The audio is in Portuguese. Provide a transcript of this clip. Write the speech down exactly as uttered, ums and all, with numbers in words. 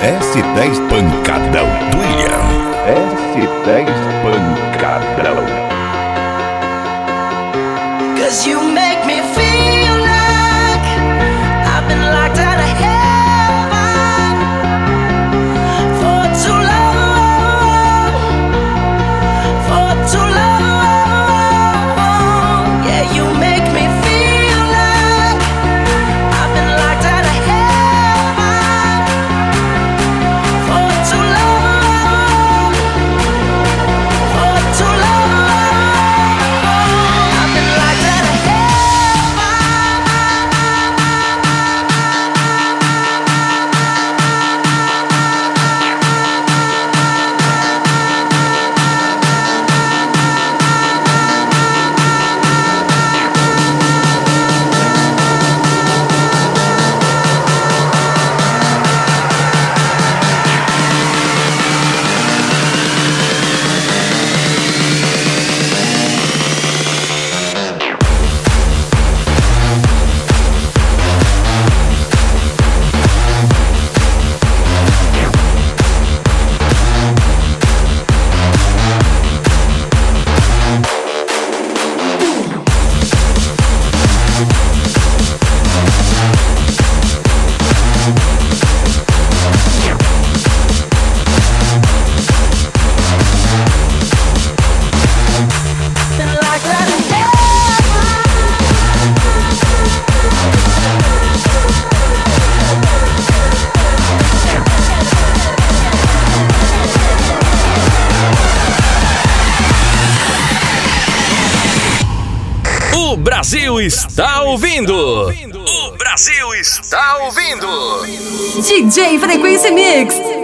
S dez Pancadão do William. S dez Pancadão. Cause you make me feel like I've been locked out of heaven for too long, for too long. Yeah, you make me feel like I've been locked out of heaven for too long, for too long. I've been locked out of O Brasil está ouvindo! O Brasil está ouvindo! D J Frequência Mix.